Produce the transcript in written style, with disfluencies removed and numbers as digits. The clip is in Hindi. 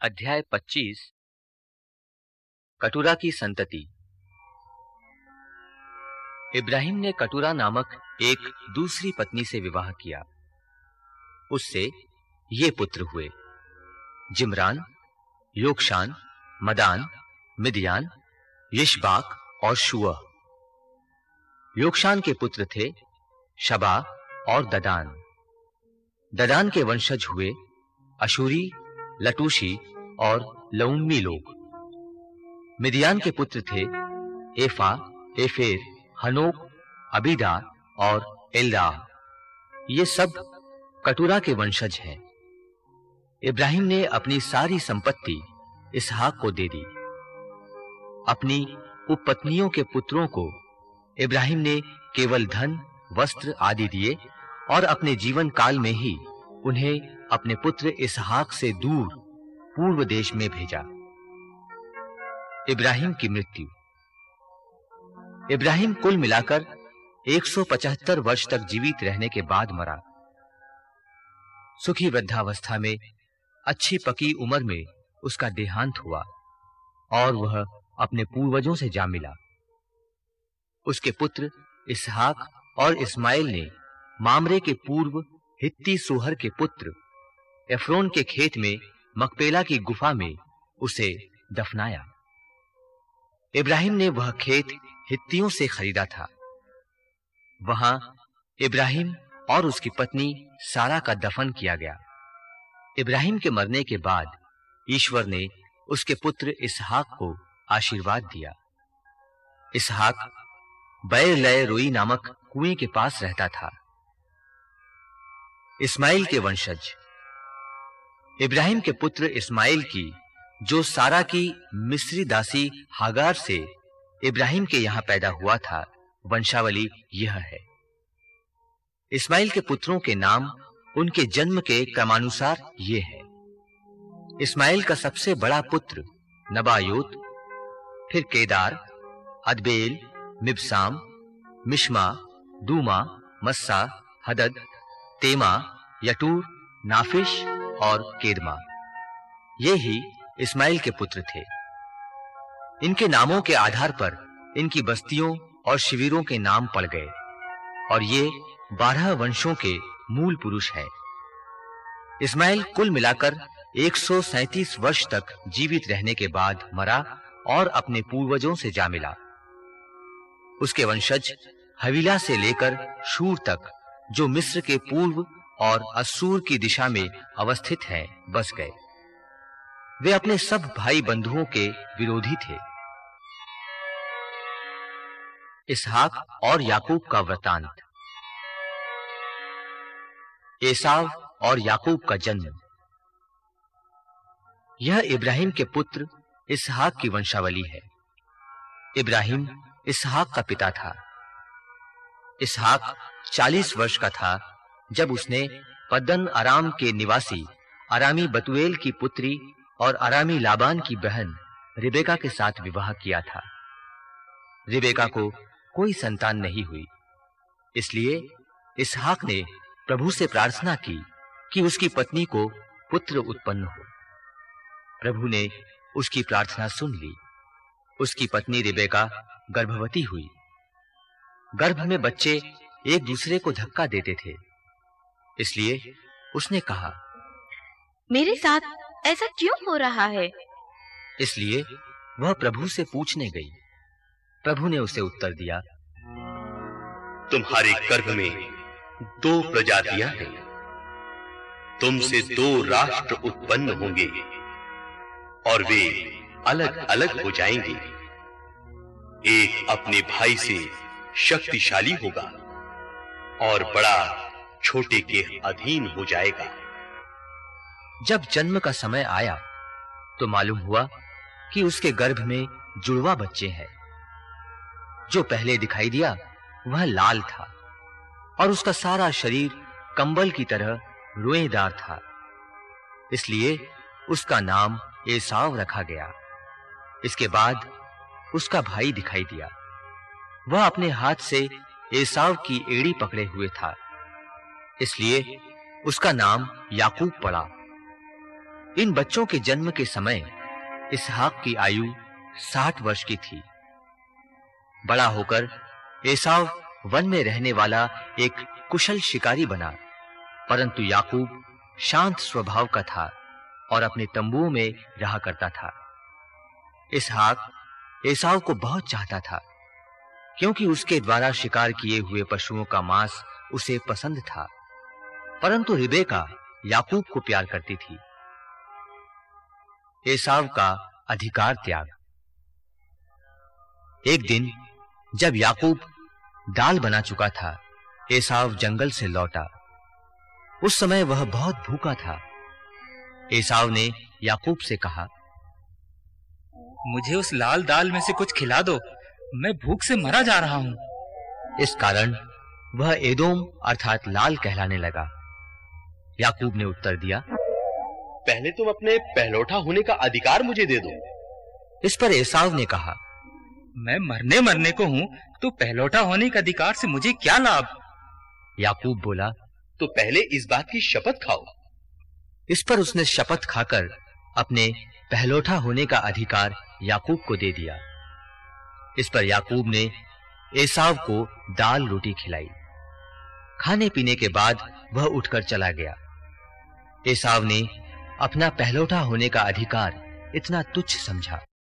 अध्याय 25 कटुरा की संतति। इब्राहिम ने कटुरा नामक एक दूसरी पत्नी से विवाह किया। उससे ये पुत्र हुए, जिम्रान, योक्षान, मदान, मिदियान, यिशबाक और शुअह। योक्षान के पुत्र थे शबा और ददान। ददान के वंशज हुए अशूरी, लटूशी और लउम्मी लोग। मिदियान के पुत्र थे एफा, एफेर, हनोक, अबीदा और एल्दाह। ये सब कटुरा के वंशज हैं। इब्राहिम ने अपनी सारी संपत्ति इसहाक को दे दी। अपनी उपपत्नियों के पुत्रों को इब्राहिम ने केवल धन, वस्त्र आदि दिए और अपने जीवन काल में ही उन्हें अपने पुत्र इसहाक से दूर पूर्व देश में भेजा। इब्राहिम की मृत्यु। इब्राहिम कुल मिलाकर 175 वर्ष तक जीवित रहने के बाद मरा। सुखी वृद्धावस्था में अच्छी पकी उम्र में उसका देहांत हुआ और वह अपने पूर्वजों से जा मिला। उसके पुत्र इसहाक और इस्माइल ने मामरे के पूर्व हित्ती सोहर के पुत्र एफ्रोन के खेत में मकपेला की गुफा में उसे दफनाया। इब्राहिम ने वह खेत हित्तियों से खरीदा था। वहां इब्राहिम और उसकी पत्नी सारा का दफन किया गया। इब्राहिम के मरने के बाद ईश्वर ने उसके पुत्र इसहाक को आशीर्वाद दिया। इसहाक बैर लय रोई नामक कुएं के पास रहता था। इस्माइल के वंशज। इब्राहिम के पुत्र इस्माइल की, जो सारा की मिस्री दासी हागार से इब्राहिम के यहां पैदा हुआ था, वंशावली यह है। इस्माइल के पुत्रों के नाम उनके जन्म के क्रमानुसार ये है। इस्माइल का सबसे बड़ा पुत्र नबायोत, फिर केदार, अदबेल, मिबसाम, मिश्मा, दूमा, मस्सा, हदद, तेमा, यटूर, नाफिश और केदमा। ये ही इस्माइल के पुत्र थे। इनके नामों के आधार पर इनकी बस्तियों और शिविरों के नाम पड़ गए और ये 12 वंशों के मूल पुरुष हैं। इस्माइल कुल मिलाकर 137 वर्ष तक जीवित रहने के बाद मरा और अपने पूर्वजों से जा मिला। उसके वंशज हवीला से लेकर शूर तक, जो मिस्र के पूर्व और अस्सूर की दिशा में अवस्थित हैं, बस गए। वे अपने सब भाई बंधुओं के विरोधी थे। इसहाक और याकूब का वृतांत। एसाव और याकूब का जन्म। यह इब्राहिम के पुत्र इसहाक की वंशावली है। इब्राहिम इसहाक का पिता था। इसहाक 40 वर्ष का था जब उसने पद्दन अराम के निवासी अरामी बतूएल की पुत्री और अरामी लाबान की बहन रिबेका के साथ विवाह किया था। रिबेका को कोई संतान नहीं हुई, इसलिए इसहाक ने प्रभु से प्रार्थना की कि उसकी पत्नी को पुत्र उत्पन्न हो। प्रभु ने उसकी प्रार्थना सुन ली। उसकी पत्नी रिबेका गर्भवती हुई। गर्भ में बच्चे एक दूसरे को धक्का देते थे, इसलिए उसने कहा, मेरे साथ ऐसा क्यों हो रहा है? इसलिए वह प्रभु से पूछने गई। प्रभु ने उसे उत्तर दिया, तुम्हारे गर्भ में 2 प्रजातियां हैं। तुमसे 2 राष्ट्र उत्पन्न होंगे और वे अलग-अलग हो जाएंगे। एक अपने भाई से शक्तिशाली होगा और बड़ा छोटे के अधीन हो जाएगा। जब जन्म का समय आया तो मालूम हुआ कि उसके गर्भ में जुड़वा बच्चे हैं। जो पहले दिखाई दिया वह लाल था और उसका सारा शरीर कंबल की तरह रोएदार था, इसलिए उसका नाम एसाव रखा गया। इसके बाद उसका भाई दिखाई दिया। वह अपने हाथ से एसाव की एड़ी पकड़े हुए था, इसलिए उसका नाम याकूब पड़ा। इन बच्चों के जन्म के समय इसहाक की आयु 60 वर्ष की थी। बड़ा होकर एसाव वन में रहने वाला एक कुशल शिकारी बना, परंतु याकूब शांत स्वभाव का था और अपने तंबुओं में रहा करता था। इसहाक एसाव को बहुत चाहता था, क्योंकि उसके द्वारा शिकार किए हुए पशुओं का मांस उसे पसंद था, परंतु रिबेका याकूब को प्यार करती थी। एसाव का अधिकार त्याग। एक दिन जब याकूब दाल बना चुका था, एसाव जंगल से लौटा। उस समय वह बहुत भूखा था। एसाव ने याकूब से कहा, मुझे उस लाल दाल में से कुछ खिला दो, मैं भूख से मरा जा रहा हूं। इस कारण वह एदोम अर्थात लाल कहलाने लगा। याकूब ने उत्तर दिया, पहले तुम अपने पहलौठा होने का अधिकार मुझे दे दो। इस पर एसाव ने कहा, मैं मरने को हूं, तो पहलौठा होने के अधिकार से मुझे क्या लाभ? याकूब बोला, तो पहले इस बात की शपथ खाओ। इस पर उसने शपथ खाकर अपने पहलौठा होने का अधिकार याकूब को दे दिया। इस पर याकूब ने एसाव को दाल रोटी खिलाई। खाने पीने के बाद वह उठकर चला गया। एसाव ने अपना पहलौठा होने का अधिकार इतना तुच्छ समझा।